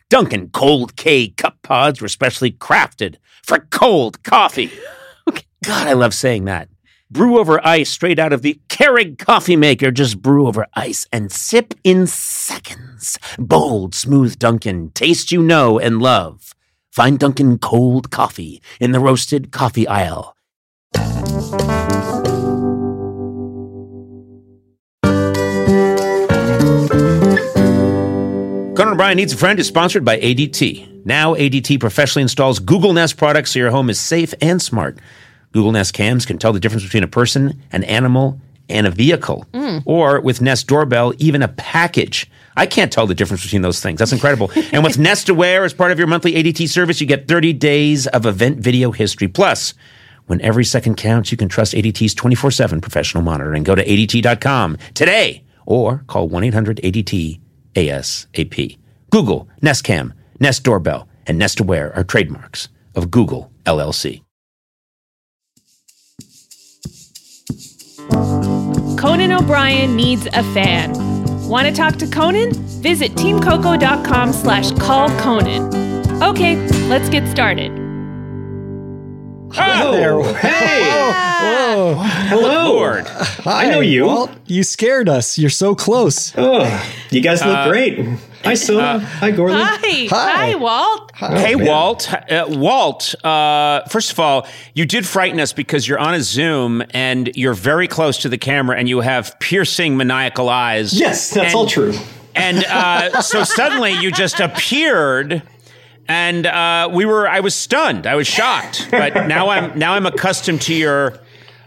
Dunkin' Cold K cup pods were specially crafted for cold coffee. God, I love saying that. Brew over ice straight out of the Keurig coffee maker. Just brew over ice and sip in seconds. Bold, smooth Dunkin'. Taste you know and love. Find Dunkin' Cold Coffee in the roasted coffee aisle. Conan O'Brien Needs a Friend is sponsored by ADT. Now ADT professionally installs Google Nest products so your home is safe and smart. Google Nest cams can tell the difference between a person, an animal, and a vehicle. Or with Nest Doorbell, even a package. I can't tell the difference between those things. That's incredible. And with Nest Aware as part of your monthly ADT service, you get 30 days of event video history. Plus, when every second counts, you can trust ADT's 24/7 professional monitoring. Go to ADT.com today or call 1-800-ADT-ASAP. Google, Nest Cam, Nest Doorbell, and Nest Aware are trademarks of Google, LLC. Conan O'Brien Needs a Fan. Want to talk to Conan? Visit teamcoco.com/callconan. Okay, let's get started. Hello there. Hey. Whoa. Hello. Lord. Hi. I know you. Walt, you scared us. You're so close. Oh, you guys look great. Hi, Sona. Hi, Gordon. Hi, Walt. Hey, Walt. Walt, first of all, you did frighten us because you're on a Zoom and you're very close to the camera and you have piercing maniacal eyes. Yes, that's all true. And so suddenly you just appeared and I was stunned. I was shocked. But now I'm accustomed to your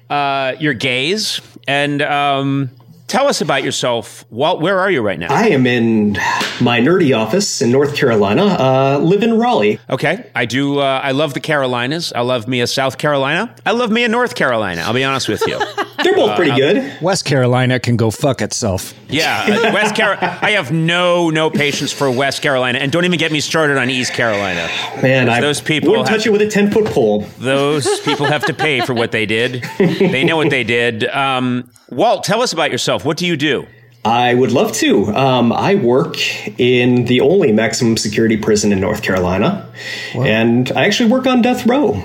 gaze. And tell us about yourself. Walt, where are you right now? I am in my nerdy office in North Carolina. Live in Raleigh. Okay. I do. I love the Carolinas. I love me a South Carolina. I love me a North Carolina. I'll be honest with you. They're both pretty good. West Carolina can go fuck itself. Yeah. West Carolina. I have no patience for West Carolina. And don't even get me started on East Carolina. Man, those people wouldn't touch it with a 10-foot pole. Those people have to pay for what they did. They know what they did. Walt, tell us about yourself. What do you do? I would love to. I work in the only maximum security prison in North Carolina. What? And I actually work on death row.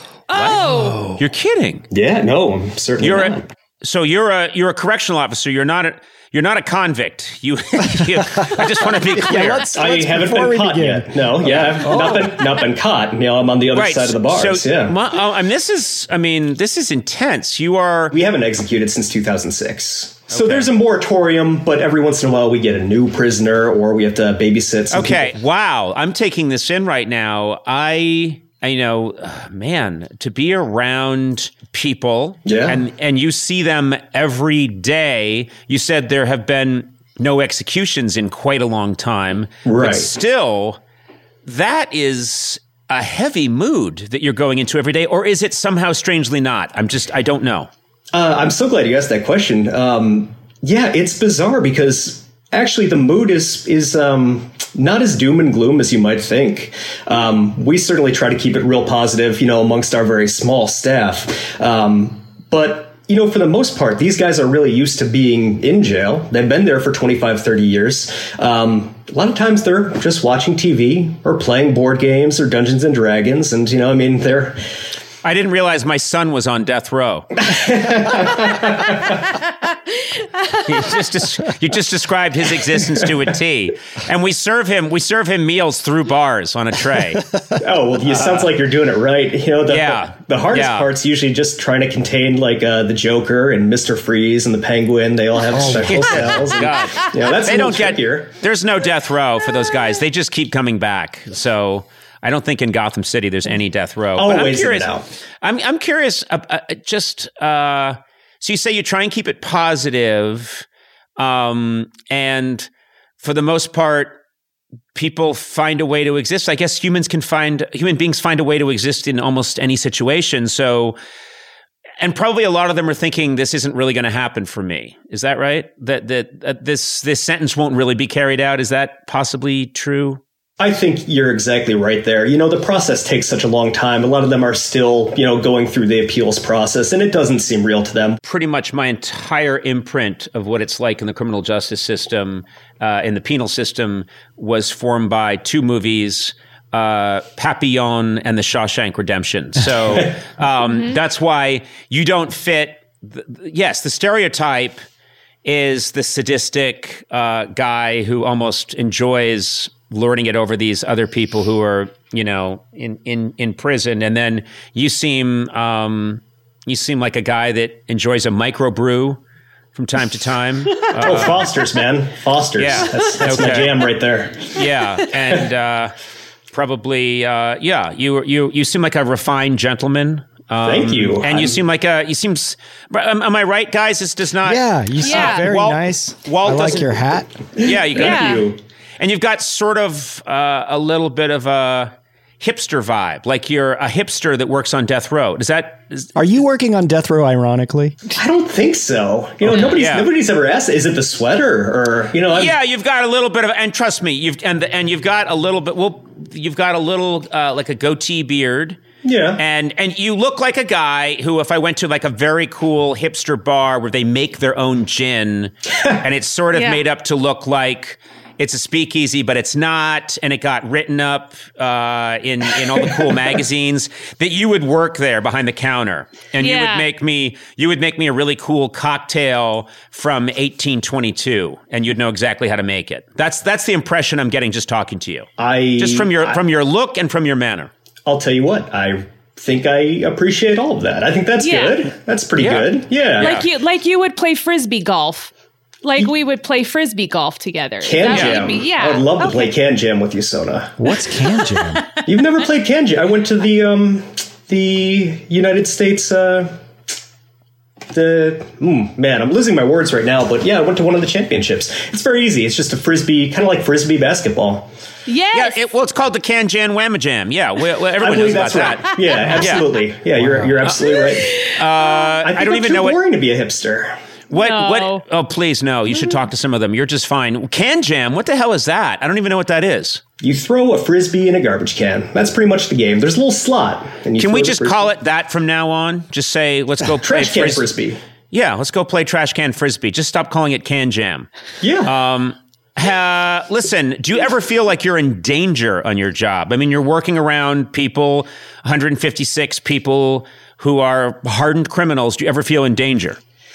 Oh! You're kidding. Yeah, no, I'm certainly not. So you're a correctional officer. You're not a convict. I just want to be clear. Yeah, I haven't been caught yet. No, not been caught. You know, I'm on the other side of the bars. So, this is intense. We haven't executed since 2006. So there's a moratorium, but every once in a while we get a new prisoner or we have to babysit some people. Wow. I'm taking this in right now. I know, man, to be around people and you see them every day. You said there have been no executions in quite a long time. Right. But still, that is a heavy mood that you're going into every day. Or is it somehow strangely not? I don't know. I'm so glad you asked that question. Yeah, it's bizarre because actually the mood is not as doom and gloom as you might think. We certainly try to keep it real positive, amongst our very small staff. But, for the most part, these guys are really used to being in jail. They've been there for 25, 30 years. A lot of times they're just watching TV or playing board games or Dungeons and Dragons. And, they're... I didn't realize my son was on death row. You just described his existence to a T. And we serve him meals through bars on a tray. Oh, well, it sounds like you're doing it right. The hardest part's usually just trying to contain the Joker and Mr. Freeze and the Penguin. They all have special cells. God. That's trickier. There's no death row for those guys. They just keep coming back. So I don't think in Gotham City there's any death row. Always I'm curious. So you say you try and keep it positive, and for the most part, people find a way to exist. I guess human beings find a way to exist in almost any situation. So, and probably a lot of them are thinking this isn't really going to happen for me. Is that right? That this sentence won't really be carried out. Is that possibly true? I think you're exactly right there. The process takes such a long time. A lot of them are still, going through the appeals process, and it doesn't seem real to them. Pretty much my entire imprint of what it's like in the criminal justice system, in the penal system, was formed by two movies, Papillon and The Shawshank Redemption. So that's why you don't fit. Yes, the stereotype is the sadistic guy who almost enjoys lording it over these other people who are, in prison. And then you seem like a guy that enjoys a microbrew from time to time. Foster's, man. Foster's. Yeah. That's my jam right there. Yeah. And probably, you seem like a refined gentleman. Thank you. And you seem like am I right, guys? This does not. Yeah, you seem very nice. Walt I like doesn't- your hat. Yeah, you got Thank you. And you've got sort of a little bit of a hipster vibe, like you're a hipster that works on death row. Are you working on death row, ironically? I don't think so. Nobody's ever asked, is it the sweater or, Yeah, you've got a little bit of, and trust me, you've got a little bit, you've got a little, like a goatee beard. Yeah. And you look like a guy who, if I went to like a very cool hipster bar where they make their own gin and it's sort of made up to look like it's a speakeasy, but it's not, and it got written up in all the cool magazines, that you would work there behind the counter, and you would make me a really cool cocktail from 1822, and you'd know exactly how to make it. That's the impression I'm getting just talking to you. Just from your look and from your manner. I'll tell you what, I think I appreciate all of that. I think that's good. That's pretty good. Yeah. Like you would play Frisbee golf. Like we would play Frisbee golf together. Can Jam. I would love to play Can Jam with you, Sona. What's Can Jam? You've never played Can Jam? I went to the United States, man, I'm losing my words right now, but I went to one of the championships. It's very easy. It's just a Frisbee, kind of like Frisbee basketball. Yes. Yeah, it's called the Can Jam Whamma Jam. Yeah, everyone knows about that. Yeah, absolutely. Yeah, you're absolutely right. I don't even know what. Boring to be a hipster. What? Oh, please, no. You should talk to some of them. You're just fine. Can Jam, what the hell is that? I don't even know what that is. You throw a Frisbee in a garbage can. That's pretty much the game. There's a little slot. And can we just call it that from now on? Just say, let's go play Trash Can Frisbee. Yeah, let's go play Trash Can Frisbee. Just stop calling it Can Jam. Yeah. Listen, do you ever feel like you're in danger on your job? I mean, you're working around people, 156 people who are hardened criminals. Do you ever feel in danger?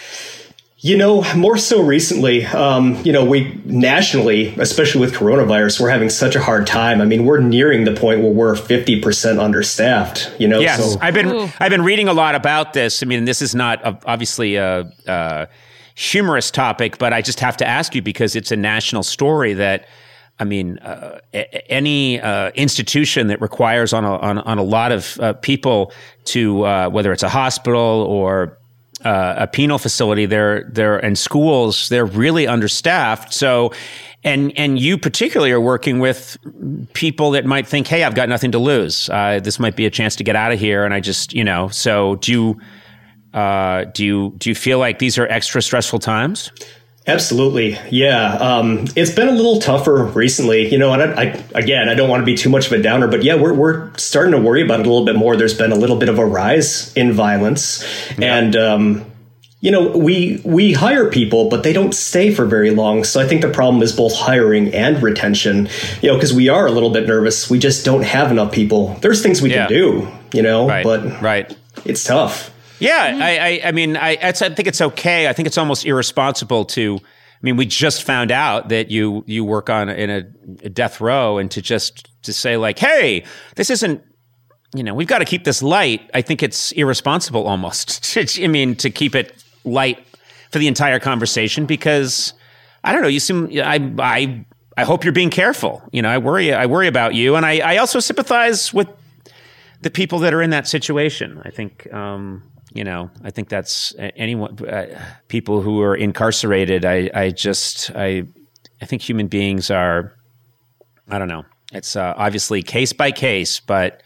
More so recently, we nationally, especially with coronavirus, we're having such a hard time. I mean, we're nearing the point where we're 50% understaffed, Yes, so. I've been reading a lot about this. I mean, this is not obviously a humorous topic, but I just have to ask you because it's a national story that, I mean, any institution that requires on a lot of people to, whether it's a hospital or a penal facility, they're and schools, they're really understaffed. So, and you particularly are working with people that might think, hey, I've got nothing to lose. This might be a chance to get out of here. And I just, so do you feel like these are extra stressful times? Absolutely. Yeah. It's been a little tougher recently, and I don't want to be too much of a downer, but we're starting to worry about it a little bit more. There's been a little bit of a rise in violence and, we hire people, but they don't stay for very long. So I think the problem is both hiring and retention, because we are a little bit nervous. We just don't have enough people. There's things we can do, but it's tough. Yeah, I mean, I think it's okay. I think it's almost irresponsible to. I mean, we just found out that you work in a death row, and to say like, hey, this isn't. We've got to keep this light. I think it's irresponsible almost. To keep it light for the entire conversation because I don't know. You seem. I hope you're being careful. I worry about you, and I also sympathize with the people that are in that situation. I think. I think that's anyone, people who are incarcerated. I think human beings are, I don't know. It's obviously case by case, but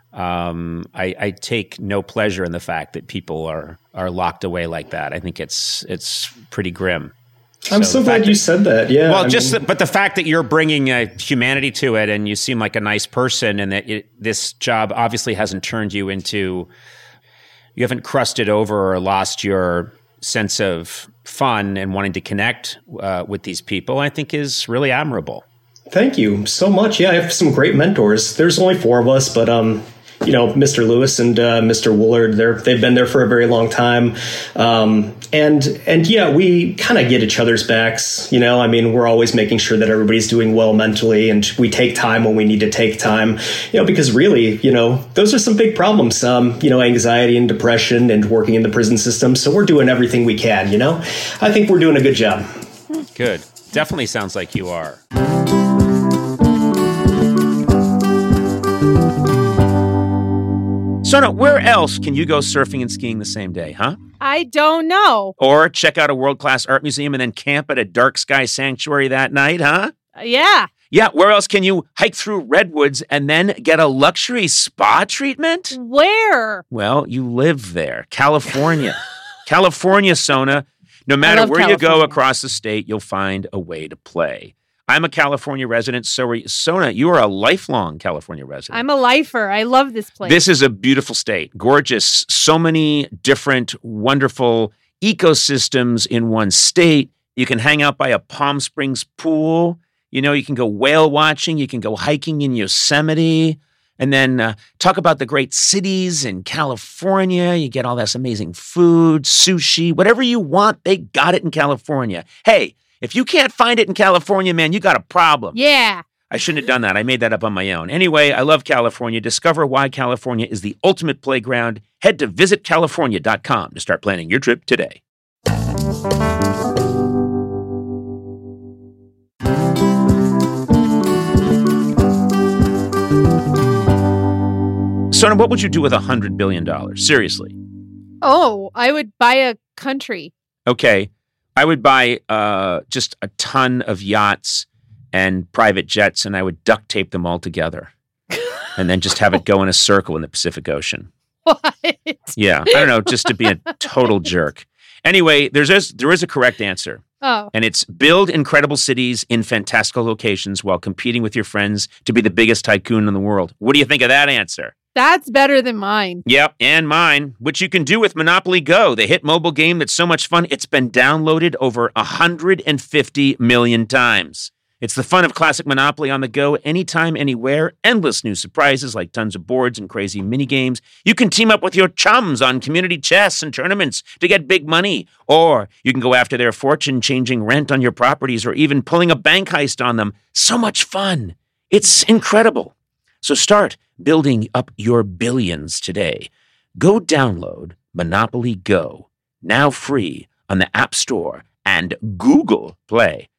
I take no pleasure in the fact that people are locked away like that. I think it's pretty grim. I'm so glad you said that. Yeah. Well, but the fact that you're bringing humanity to it, and you seem like a nice person, and that this job obviously hasn't turned you into, you haven't crusted over or lost your sense of fun and wanting to connect with these people, I think is really admirable. Thank you so much. Yeah, I have some great mentors. There's only 4 of us, but Mr. Lewis and Mr. Woolard, they've been there for a very long time. And yeah, we kind of get each other's backs. We're always making sure that everybody's doing well mentally, and we take time when we need to take time, because really, those are some big problems, anxiety and depression and working in the prison system. So we're doing everything we can, I think we're doing a good job. Good. Definitely sounds like you are. Sona, where else can you go surfing and skiing the same day, huh? I don't know. Or check out a world-class art museum and then camp at a dark sky sanctuary that night, huh? Yeah. Yeah, where else can you hike through redwoods and then get a luxury spa treatment? Where? Well, you live there. California. California, Sona. No matter where you go across the state, you'll find a way to play. I'm a California resident, so Sona, you are a lifelong California resident. I'm a lifer. I love this place. This is a beautiful state. Gorgeous. So many different, wonderful ecosystems in one state. You can hang out by a Palm Springs pool. You can go whale watching. You can go hiking in Yosemite. And then talk about the great cities in California. You get all this amazing food, sushi, whatever you want, they got it in California. Hey, if you can't find it in California, man, you got a problem. Yeah. I shouldn't have done that. I made that up on my own. Anyway, I love California. Discover why California is the ultimate playground. Head to visitcalifornia.com to start planning your trip today. Sona, what would you do with $100 billion? Seriously. Oh, I would buy a country. Okay. I would buy just a ton of yachts and private jets, and I would duct tape them all together and then just have it go in a circle in the Pacific Ocean. What? Yeah. I don't know, just to be a total jerk. Anyway, there is a correct answer. Oh. And it's build incredible cities in fantastical locations while competing with your friends to be the biggest tycoon in the world. What do you think of that answer? That's better than mine. Yep, and mine, which you can do with Monopoly Go, the hit mobile game that's so much fun, it's been downloaded over 150 million times. It's the fun of classic Monopoly on the go, anytime, anywhere, endless new surprises like tons of boards and crazy mini games. You can team up with your chums on community chess and tournaments to get big money, or you can go after their fortune changing rent on your properties or even pulling a bank heist on them. So much fun. It's incredible. So start building up your billions today. Go download Monopoly Go, now free on the App Store and Google Play.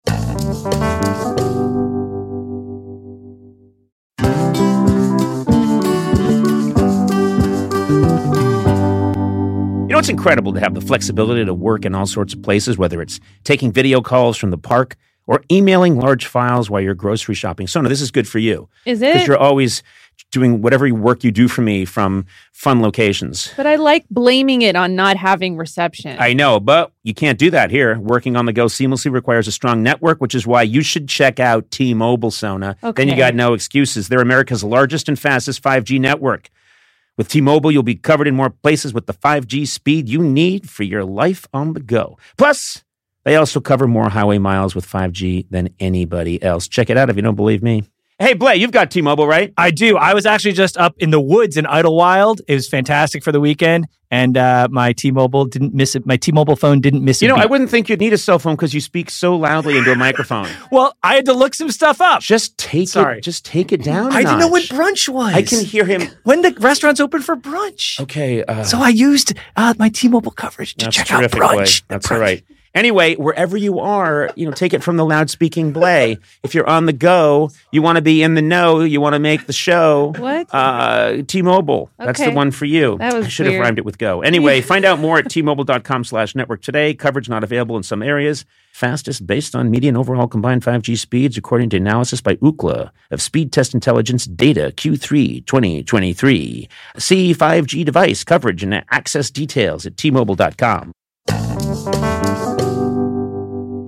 It's incredible to have the flexibility to work in all sorts of places, whether it's taking video calls from the park or emailing large files while you're grocery shopping. Sona, this is good for you. Is it? Because you're always doing whatever work you do for me from fun locations. But I like blaming it on not having reception. I know, but you can't do that here. Working on the go seamlessly requires a strong network, which is why you should check out T-Mobile, Sona. Okay. Then you got no excuses. They're America's largest and fastest 5G network. With T-Mobile, you'll be covered in more places with the 5G speed you need for your life on the go. Plus, they also cover more highway miles with 5G than anybody else. Check it out if you don't believe me. Hey, Blay, you've got T-Mobile, right? I do. I was actually just up in the woods in Idlewild. It was fantastic for the weekend, and my T-Mobile didn't miss it. My T-Mobile phone didn't miss it. I wouldn't think you'd need a cell phone because you speak so loudly into a microphone. Well, I had to look some stuff up. Just take it down. I didn't know when brunch was. I can hear him when the restaurant's open for brunch. Okay. So I used my T-Mobile coverage to check out brunch. That's all right. Anyway, wherever you are, take it from the loud-speaking Blay. If you're on the go, you want to be in the know, you want to make the show. What? T-Mobile. Okay. That's the one for you. That was I should have rhymed it with go. Anyway, find out more at T-Mobile.com/network today. Coverage not available in some areas. Fastest based on median overall combined 5G speeds, according to analysis by Ookla of Speed Test Intelligence data Q3 2023. See 5G device coverage and access details at T-Mobile.com.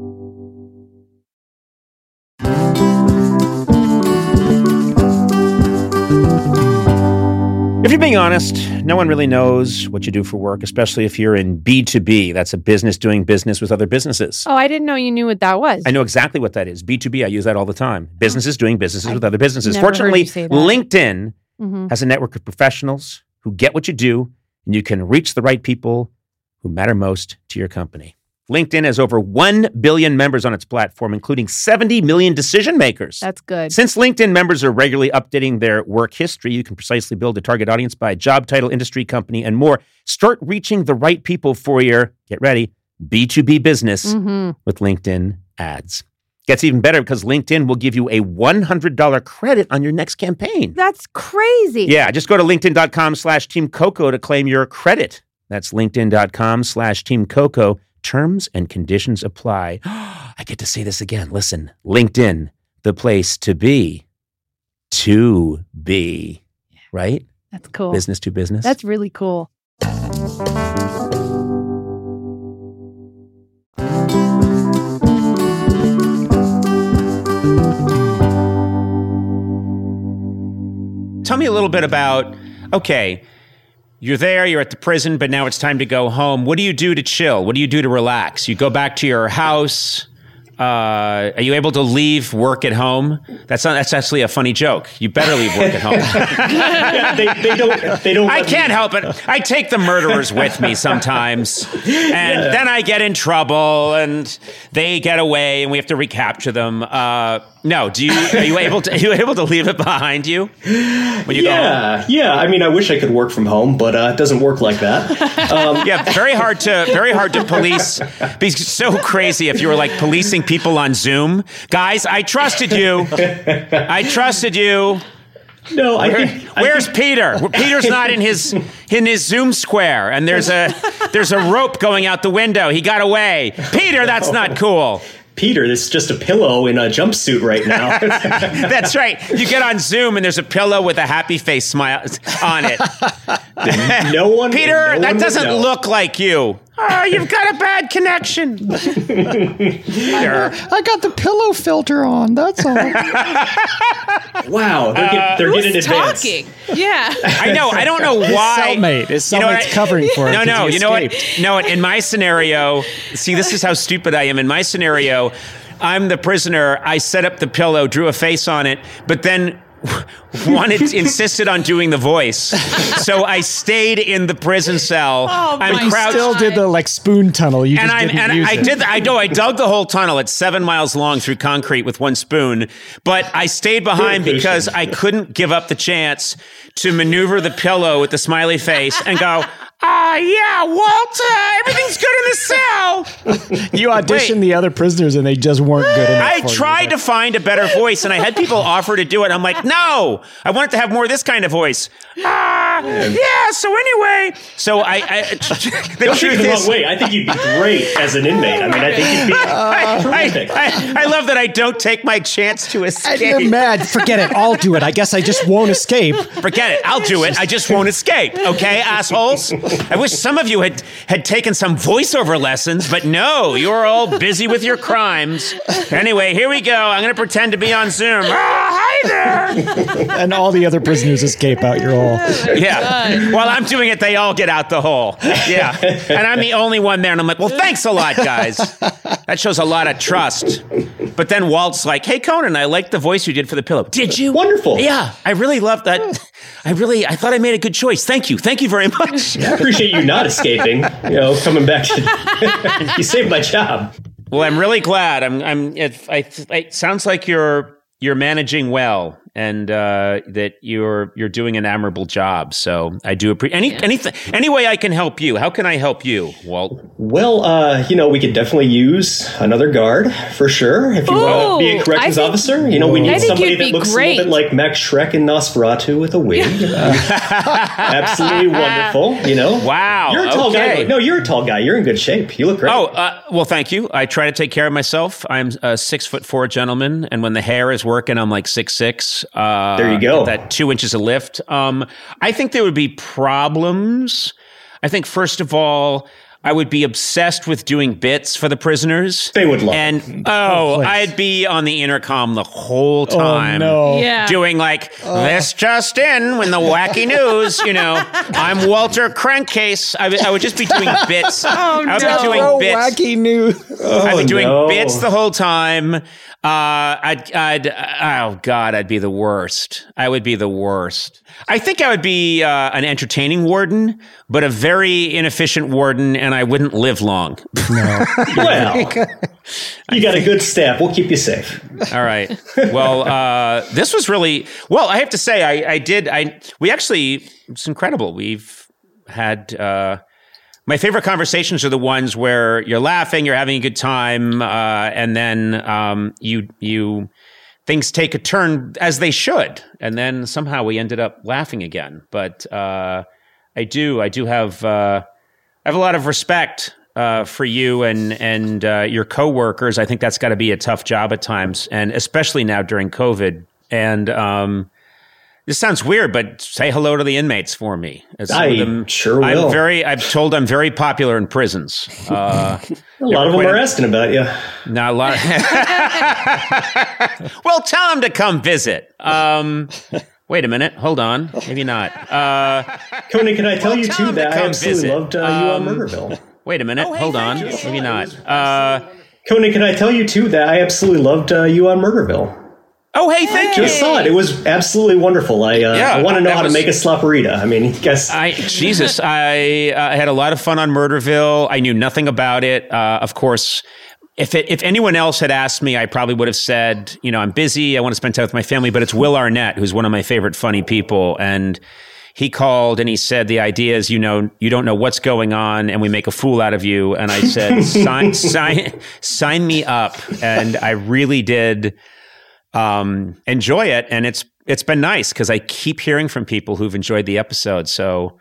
If you're being honest, no one really knows what you do for work, especially if you're in B2B. That's a business doing business with other businesses. Oh, I didn't know you knew what that was. I know exactly what that is. B2B, I use that all the time. Businesses doing businesses with other businesses. never Fortunately, heard you say that. LinkedIn Mhm. has a network of professionals who get what you do, and you can reach the right people who matter most to your company. LinkedIn has over 1 billion members on its platform, including 70 million decision makers. That's good. Since LinkedIn members are regularly updating their work history, you can precisely build a target audience by job title, industry, company, and more. Start reaching the right people for your, get ready, B2B business with LinkedIn ads. Gets even better because LinkedIn will give you a $100 credit on your next campaign. That's crazy. Yeah, just go to linkedin.com/Team Coco to claim your credit. That's linkedin.com/Team Coco. Terms and conditions apply. I get to say this again. Listen, LinkedIn, the place to be. To be. Right? That's cool. Business to business. That's really cool. Tell me a little bit about, okay, you're there, you're at the prison, but now it's time to go home. What do you do to chill? What do you do to relax? You go back to your house. Are you able to leave work at home? That's actually a funny joke. You better leave work at home. Yeah, they don't. I can't help it. I take the murderers with me sometimes, and then I get in trouble, and they get away, and we have to recapture them. No, are you able to leave it behind you when you go home? Yeah. I mean, I wish I could work from home, but it doesn't work like that. Yeah, very hard to police. Be so crazy if you were like policing people on Zoom. Guys, I trusted you. No, Where's Peter? Peter's not in his Zoom square, and there's a rope going out the window. He got away. Peter, that's not cool. Peter, this is just a pillow in a jumpsuit right now. That's right. You get on Zoom and there's a pillow with a happy face smile on it. Peter, that doesn't look like you. Oh, you've got a bad connection. I got the pillow filter on. That's all. Wow, they're getting advanced. Talking. Yeah. I know. I don't know why. His cellmate's covering for him. No. You know what? No. In my scenario, see, this is how stupid I am. In my scenario, I'm the prisoner. I set up the pillow, drew a face on it, but then insisted on doing the voice. So I stayed in the prison cell. I'm crouched. Still did the spoon tunnel. You just didn't use it. I dug the whole tunnel. It's 7 miles long through concrete with one spoon. But I stayed behind because I couldn't give up the chance to maneuver the pillow with the smiley face and go, yeah, Walt, everything's good in the cell. You auditioned the other prisoners and they just weren't good enough. I tried to find a better voice, and I had people offer to do it. I'm like, no, I wanted to have more of this kind of voice. So anyway, the truth is, I think you'd be great as an inmate. I mean, I think you'd be terrific. I love that I don't take my chance to escape. You're mad. Forget it. I'll do it. I guess I just won't escape. Forget it. I'll do it. I just won't escape. Okay, assholes? I wish some of you had taken some voiceover lessons, but no, you're all busy with your crimes. Anyway, here we go. I'm going to pretend to be on Zoom. Hi there. And all the other prisoners escape out your hole. Yeah. While I'm doing it, they all get out the hole. Yeah. And I'm the only one there. And I'm like, well, thanks a lot, guys. That shows a lot of trust. But then Walt's like, hey, Conan, I liked the voice you did for the pillow. Did you? Wonderful. Yeah. I really loved that. I thought I made a good choice. Thank you. Thank you very much. I appreciate you not escaping, coming back to, you saved my job. Well, I'm really glad. It sounds like you're managing well, and that you're doing an admirable job. So I do appreciate any way I can help you. How can I help you, Walt? Well, we could definitely use another guard for sure. If you want to be a corrections officer, we need somebody that looks a little bit like Max Schreck and Nosferatu with a wig. Absolutely wonderful. Wow. You're a tall guy. No, you're a tall guy. You're in good shape. You look great. Well, thank you. I try to take care of myself. I'm a 6'4" gentleman, and when the hair is working, I'm like 6'6". There you go. That 2 inches of lift. I think there would be problems. I think, first of all, I would be obsessed with doing bits for the prisoners. They would love and, it. I'd be on the intercom the whole time. Oh, no. Yeah. Doing like, this just in, when the wacky news, I'm Walter Crankcase. I would just be doing bits. I would be doing bits. Wacky news. I'd be doing no. bits the whole time. I'd be the worst. I would be the worst. I think I would be an entertaining warden, but a very inefficient warden, and I wouldn't live long. Well, you got a good staff. We'll keep you safe. All right. Well, this was really, well, I have to say, it's incredible. We've had, my favorite conversations are the ones where you're laughing, you're having a good time, and then you things take a turn as they should, and then somehow we ended up laughing again. But I have a lot of respect for you and your coworkers. I think that's got to be a tough job at times, and especially now during COVID. And this sounds weird, but say hello to the inmates for me. I sure will. I'm told I'm very popular in prisons. A lot of them are asking about you. Not a lot. Well, tell them to come visit. Wait a minute. Hold on. Maybe not. Conan, can I tell you too that I absolutely visit. loved you on Murderville? Wait a minute. Hold on. Maybe not. Conan, can I tell you too that I absolutely loved you on Murderville? Oh, hey, thank you. Just saw it. It was absolutely wonderful. I want to know how to make a slopperita. I mean, I had a lot of fun on Murderville. I knew nothing about it. Of course, if anyone else had asked me, I probably would have said, I'm busy. I want to spend time with my family. But it's Will Arnett, who's one of my favorite funny people. And he called and he said, the idea is, you don't know what's going on and we make a fool out of you. And I said, sign me up. And I really did enjoy it, and it's been nice because I keep hearing from people who've enjoyed the episode. So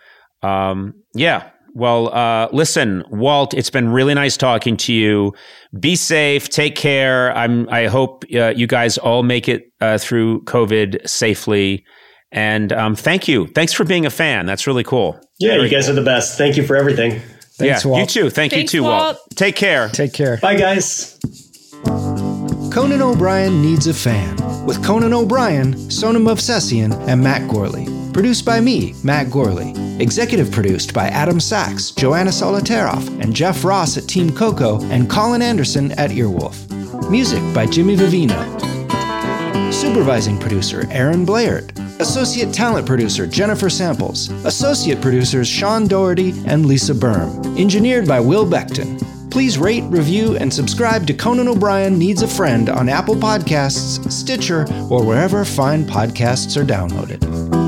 listen, Walt, it's been really nice talking to you. Be safe, take care. I hope you guys all make it through COVID safely, and thanks for being a fan. That's really cool. Yeah, you guys are the best. Thank you for everything. Thanks, Walt. You too. Thanks, you too, Walt. Take care. Bye, guys. Conan O'Brien Needs a Fan, with Conan O'Brien, Sonam Movsesian, and Matt Gorley. Produced by me, Matt Gorley. Executive produced by Adam Sachs, Joanna Solotaroff, and Jeff Ross at Team Coco, and Colin Anderson at Earwolf. Music by Jimmy Vivino. Supervising producer, Aaron Blaird. Associate talent producer, Jennifer Samples. Associate producers, Sean Doherty and Lisa Berm. Engineered by Will Beckton. Please rate, review, and subscribe to Conan O'Brien Needs a Friend on Apple Podcasts, Stitcher, or wherever fine podcasts are downloaded.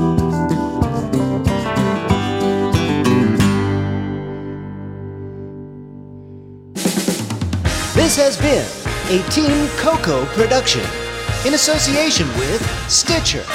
This has been a Team Coco production in association with Stitcher.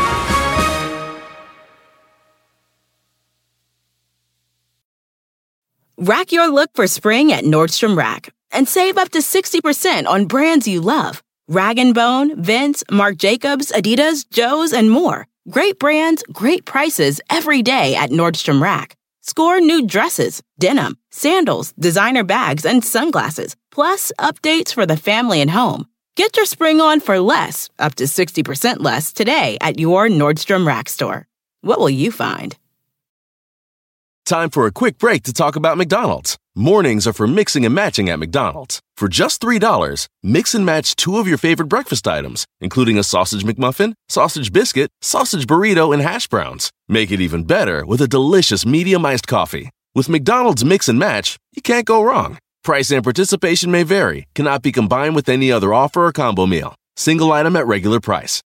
Rack your look for spring at Nordstrom Rack and save up to 60% on brands you love. Rag & Bone, Vince, Marc Jacobs, Adidas, Joe's, and more. Great brands, great prices every day at Nordstrom Rack. Score new dresses, denim, sandals, designer bags, and sunglasses, plus updates for the family and home. Get your spring on for less, up to 60% less today at your Nordstrom Rack store. What will you find? Time for a quick break to talk about McDonald's. Mornings are for mixing and matching at McDonald's. For just $3, mix and match 2 of your favorite breakfast items, including a sausage McMuffin, sausage biscuit, sausage burrito, and hash browns. Make it even better with a delicious medium iced coffee. With McDonald's Mix and Match, you can't go wrong. Price and participation may vary, cannot be combined with any other offer or combo meal. Single item at regular price.